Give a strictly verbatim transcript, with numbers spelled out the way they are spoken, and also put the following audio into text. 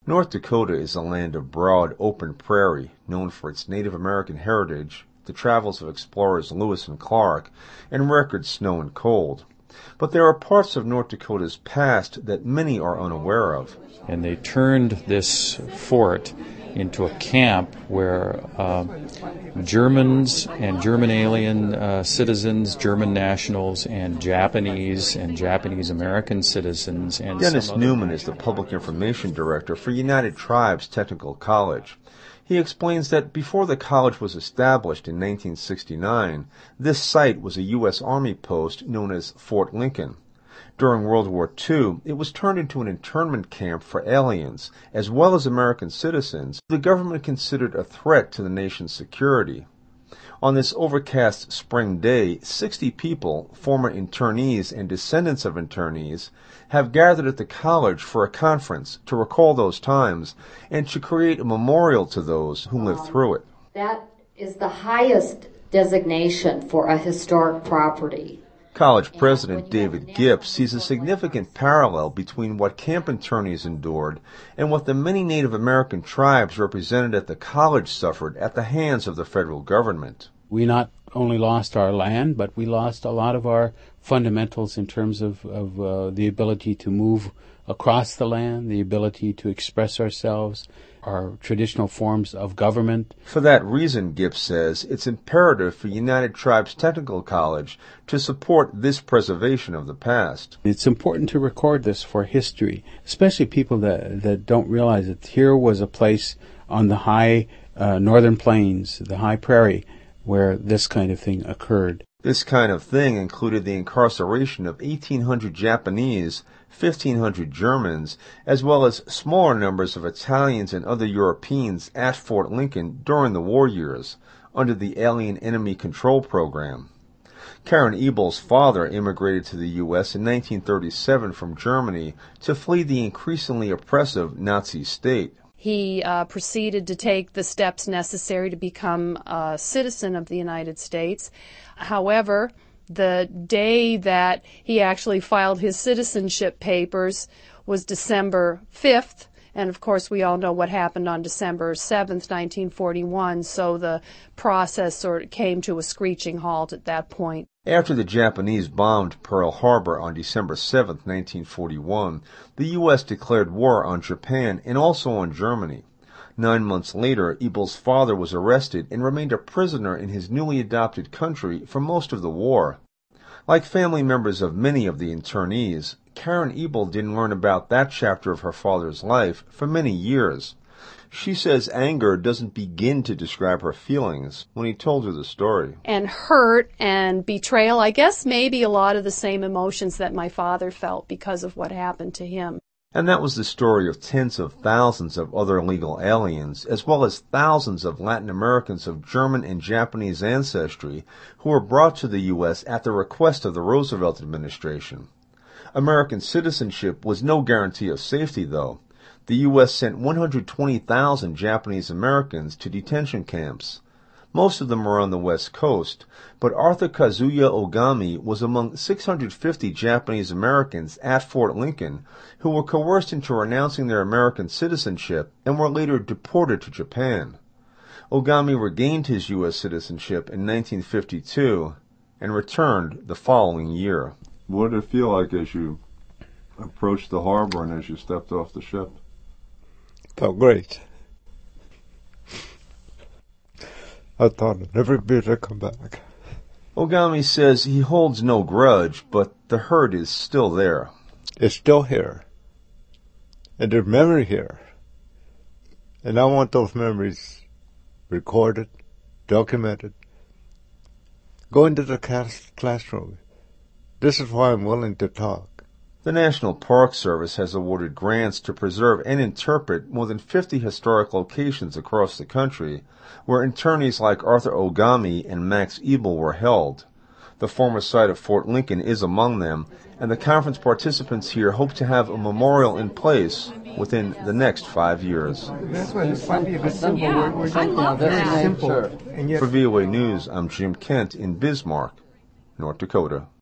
North Dakota is a land of broad, open prairie, known for its Native American heritage, the travels of explorers Lewis and Clark, and record snow and cold. But there are parts of North Dakota's past that many are unaware of. And they turned this fort into a camp where uh, Germans and German alien uh, citizens, German nationals, and Japanese and Japanese American citizens. And Dennis some Newman is the Public Information Director for United Tribes Technical College. He explains that before the college was established in nineteen sixty-nine, this site was a U S Army post known as Fort Lincoln. During World War Two, it was turned into an internment camp for aliens, as well as American citizens the government considered a threat to the nation's security. On this overcast spring day, sixty people, former internees and descendants of internees, have gathered at the college for a conference to recall those times and to create a memorial to those who lived through it. That is the highest designation for a historic property. College President David Gipp sees a significant parallel between what camp internees endured and what the many Native American tribes represented at the college suffered at the hands of the federal government. We not only lost our land, but we lost a lot of our fundamentals in terms of, of uh, the ability to move across the land, the ability to express ourselves, our traditional forms of government. For that reason, Gibbs says, it's imperative for United Tribes Technical College to support this preservation of the past. It's important to record this for history, especially people that, that don't realize that here was a place on the high uh, northern plains, the high prairie, where this kind of thing occurred. This kind of thing included the incarceration of eighteen hundred Japanese, fifteen hundred Germans, as well as smaller numbers of Italians and other Europeans at Fort Lincoln during the war years, under the Alien Enemy Control Program. Karen Ebel's father immigrated to the U S in nineteen thirty-seven from Germany to flee the increasingly oppressive Nazi state. He uh, proceeded to take the steps necessary to become a citizen of the United States. However, the day that he actually filed his citizenship papers was December fifth, and of course we all know what happened on December seventh, nineteen forty-one, so the process sort of came to a screeching halt at that point. After the Japanese bombed Pearl Harbor on December seventh, nineteen forty-one, the U S declared war on Japan and also on Germany. Nine months later, Ebel's father was arrested and remained a prisoner in his newly adopted country for most of the war. Like family members of many of the internees, Karen Ebel didn't learn about that chapter of her father's life for many years. She says anger doesn't begin to describe her feelings when he told her the story. And hurt and betrayal, I guess maybe a lot of the same emotions that my father felt because of what happened to him. And that was the story of tens of thousands of other illegal aliens, as well as thousands of Latin Americans of German and Japanese ancestry who were brought to the U S at the request of the Roosevelt administration. American citizenship was no guarantee of safety, though. The U S sent one hundred twenty thousand Japanese Americans to detention camps. Most of them were on the West Coast, but Arthur Kazuya Ogami was among six hundred fifty Japanese Americans at Fort Lincoln who were coerced into renouncing their American citizenship and were later deported to Japan. Ogami regained his U S citizenship in nineteen fifty-two and returned the following year. What did it feel like as you approached the harbor and as you stepped off the ship? Felt great. I thought I'd never be able to come back. Ogami says he holds no grudge, but the hurt is still there. It's still here. And there's memory here. And I want those memories recorded, documented. Go into the class- classroom. This is why I'm willing to talk. The National Park Service has awarded grants to preserve and interpret more than fifty historic locations across the country where internees like Arthur Ogami and Max Ebel were held. The former site of Fort Lincoln is among them, and the conference participants here hope to have a memorial in place within the next five years. This one might be a good symbol. Yeah, we're, we're I love that. For V O A News, I'm Jim Kent in Bismarck, North Dakota.